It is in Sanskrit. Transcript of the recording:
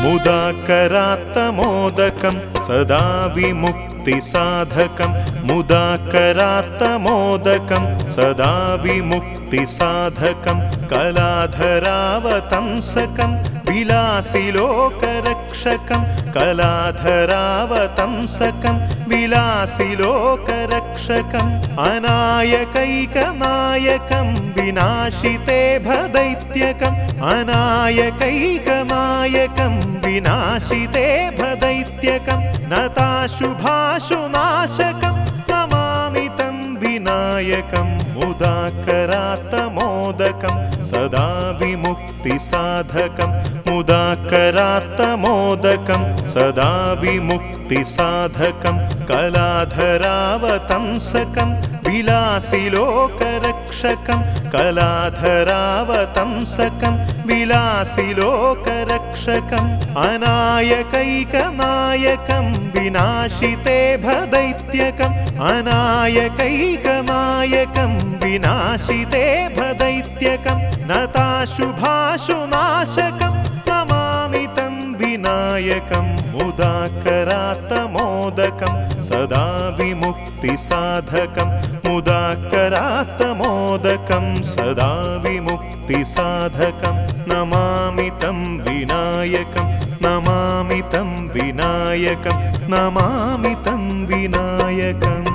मुदाकरात्तमोदकं सदा विमुक्तिसाधकं मुदाकरात्तमोदकं सदा विमुक्तिसाधकं कलाधरावतंसकं विलासिलोकरक्षकं कलाधरावतंसकं विलासिलोकरक्षकम् अनायकैकनायकं विनाशिते भदैत्यकम् अनायकैकनायकं विनाशिते भदैत्यकं नताशुभाशुनाशकं नमामि तं विनायकं मुदाकरात्तमोदकं सदा विमुक्तिसाधकं मुदाकरात्तमोदकं सदा विमुक्तिसाधकं कलाधरावतंसकं विलासिलोकरक्षकं कलाधरावतंसकं विलासिलोकरक्षकम् अनायकैकनायकं विनाशिते भदैत्यकम् अनायकैकनायकं विनाशिते भदैत्यकं नताशुभाशुनाशकं नमामि तं विनायकं मुदाकरात्तमोदकं सदा विमुक्तिसाधकं मुदाकरात्तमोदकं सदा विमुक्तिसाधकं नमामि तं विनायकं नमामि तं विनायकं नमामि तं विनायकम्।